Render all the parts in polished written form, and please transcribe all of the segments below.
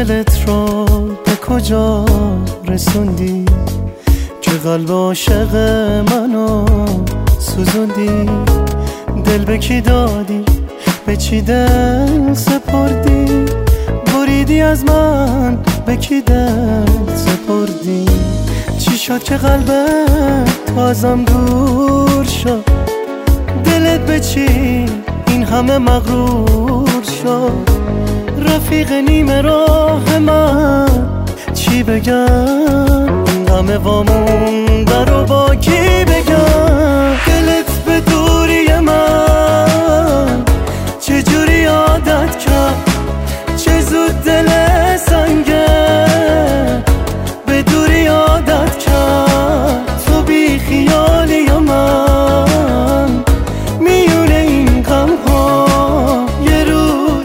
دلت رو به کجا رسوندی که قلب عاشق منو سوزوندی؟ دل به کی دادی؟ به چی دل سپردی؟ بریدی از من به کی دل سپردی؟ چی شد که قلبت ازم دور شد؟ دلت به چی این همه مغرور شد؟ رفیق نیمه راه من چی بگم؟ این همه وامونده رو با کی بگم؟ دلت به دوری من چجوری عادت کرد؟ چه زود دل سنگه به دوری عادت کرد. تو بی خیالی یا من میونه این غم ها یه روز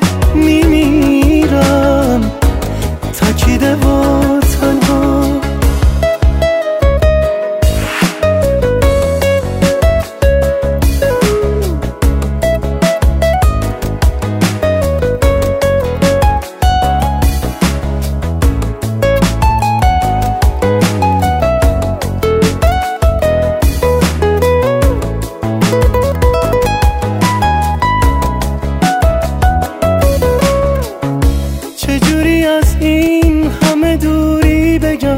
میمیرم تکیده و تنها. چجوری از این همه دوری بگم؟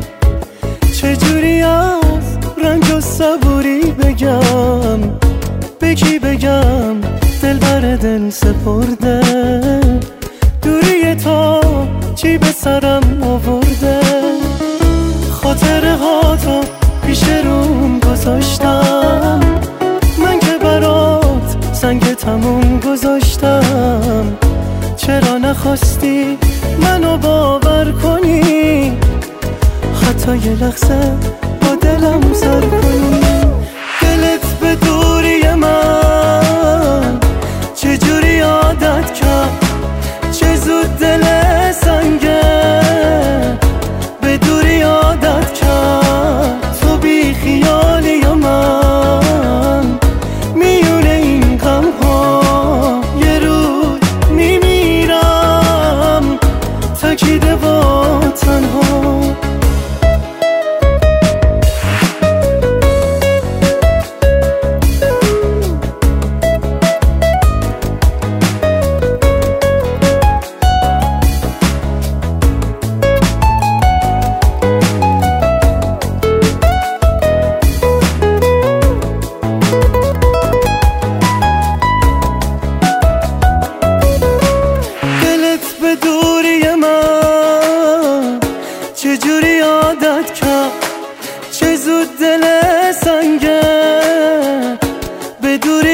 چجوری از رنج و صبوری بگم؟ به کی بگم دل بر دل سپرده؟ دوری تو چی به سرم آورده؟ خاطره ها تو پیش روم گذاشتم، من که برات سنگ تموم گذاشتم. چرا نخواستی منو باور کنی؟ حتی یه لحظه با دلم سر کنی. دلت به دوری من چجوری عادت کرد؟ چه زود دل سنگه به دوری عادت کرد. تو بی خیالی یا من میونه این غم ها یه روز میمیرم تکیده و تنها. چجوری عادت کرد؟ چه زود دل سنگه به دوری